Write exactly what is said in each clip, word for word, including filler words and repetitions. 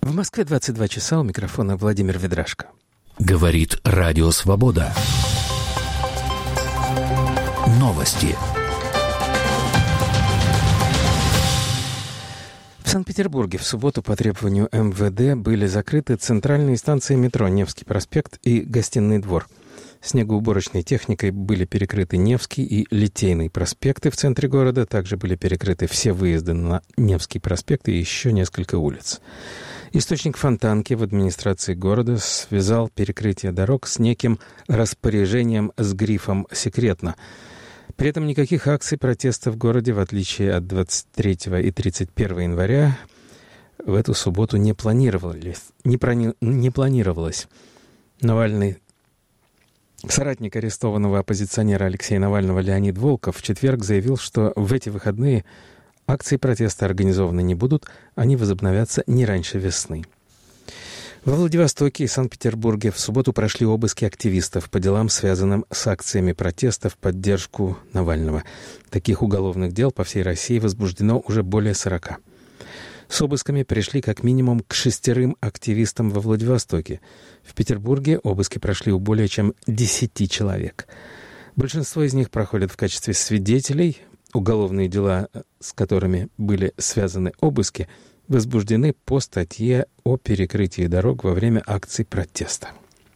В Москве двадцать два часа, у микрофона Владимир Ведрашко. Говорит Радио Свобода. Новости. В Санкт-Петербурге в субботу по требованию эм вэ дэ были закрыты центральные станции метро Невский проспект и Гостиный двор. Снегоуборочной техникой были перекрыты Невский и Литейный проспекты в центре города. Также были перекрыты все выезды на Невский проспект и еще несколько улиц. Источник Фонтанки в администрации города связал перекрытие дорог с неким распоряжением с грифом «секретно». При этом никаких акций протеста в городе, в отличие от двадцать третьего и тридцать первого января, в эту субботу не планировалось. Не, прони... не планировалось. Навальный, соратник арестованного оппозиционера Алексея Навального Леонид Волков в четверг заявил, что в эти выходные акции протеста организованы не будут, они возобновятся не раньше весны. Во Владивостоке и Санкт-Петербурге в субботу прошли обыски активистов по делам, связанным с акциями протеста в поддержку Навального. Таких уголовных дел по всей России возбуждено уже более сорока. С обысками пришли как минимум к шестерым активистам во Владивостоке. В Петербурге обыски прошли у более чем десяти человек. Большинство из них проходят в качестве свидетелей. Уголовные дела, с которыми были связаны обыски, возбуждены по статье о перекрытии дорог во время акций протеста.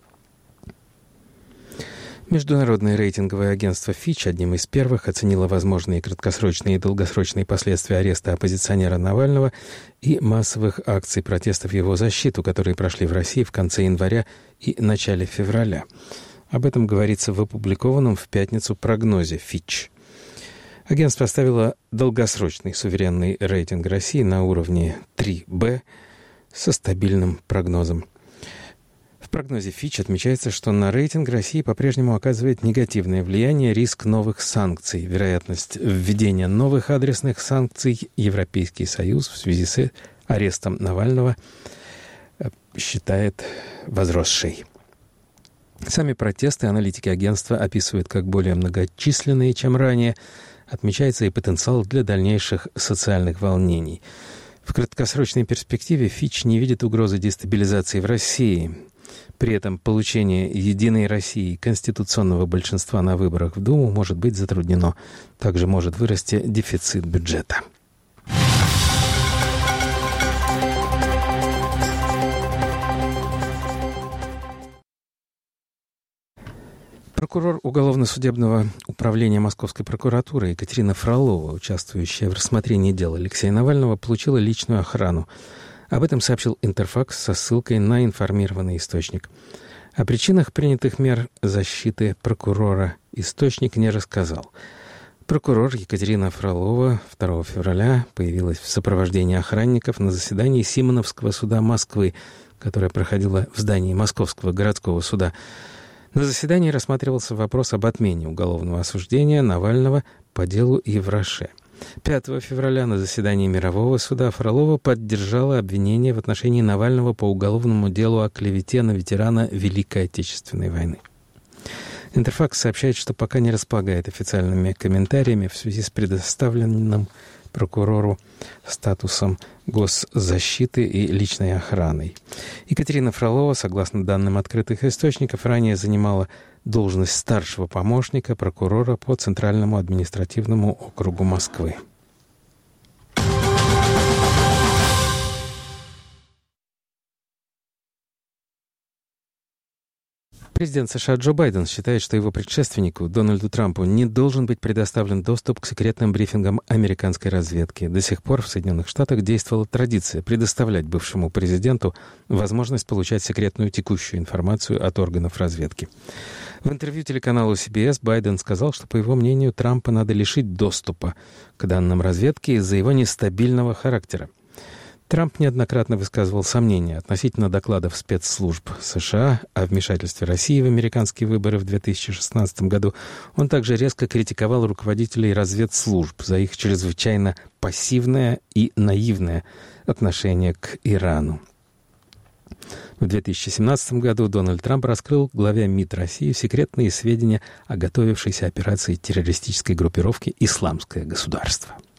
Международное рейтинговое агентство Fitch одним из первых оценило возможные краткосрочные и долгосрочные последствия ареста оппозиционера Навального и массовых акций протеста в его защиту, которые прошли в России в конце января и начале февраля. Об этом говорится в опубликованном в пятницу прогнозе Fitch. Агентство оставило долгосрочный суверенный рейтинг России на уровне три бэ со стабильным прогнозом. В прогнозе Fitch отмечается, что на рейтинг России по-прежнему оказывает негативное влияние риск новых санкций. Вероятность введения новых адресных санкций Европейский Союз в связи с арестом Навального считает возросшей. Сами протесты аналитики агентства описывают как более многочисленные, чем ранее. Отмечается и потенциал для дальнейших социальных волнений. В краткосрочной перспективе Fitch не видит угрозы дестабилизации в России. При этом получение «Единой России» конституционного большинства на выборах в Думу может быть затруднено. Также может вырасти дефицит бюджета. Прокурор уголовно-судебного управления Московской прокуратуры Екатерина Фролова, участвующая в рассмотрении дела Алексея Навального, получила личную охрану. Об этом сообщил Интерфакс со ссылкой на информированный источник. О причинах принятых мер защиты прокурора источник не рассказал. Прокурор Екатерина Фролова второго февраля появилась в сопровождении охранников на заседании Симоновского суда Москвы, которое проходило в здании Московского городского суда. На заседании рассматривался вопрос об отмене уголовного осуждения Навального по делу Евраше. пятого февраля на заседании Мирового суда Фролова поддержала обвинение в отношении Навального по уголовному делу о клевете на ветерана Великой Отечественной войны. Интерфакс сообщает, что пока не располагает официальными комментариями в связи с предоставленным прокурору статусом госзащиты и личной охраной. Екатерина Фролова, согласно данным открытых источников, ранее занимала должность старшего помощника прокурора по Центральному административному округу Москвы. Президент США Джо Байден считает, что его предшественнику Дональду Трампу не должен быть предоставлен доступ к секретным брифингам американской разведки. До сих пор в Соединенных Штатах действовала традиция предоставлять бывшему президенту возможность получать секретную текущую информацию от органов разведки. В интервью телеканалу си би эс Байден сказал, что, по его мнению, Трампа надо лишить доступа к данным разведки из-за его нестабильного характера. Трамп неоднократно высказывал сомнения относительно докладов спецслужб США о вмешательстве России в американские выборы в две тысячи шестнадцатом году. Он также резко критиковал руководителей разведслужб за их чрезвычайно пассивное и наивное отношение к Ирану. В две тысячи семнадцатом году Дональд Трамп раскрыл главе МИД России секретные сведения о готовившейся операции террористической группировки «Исламское государство».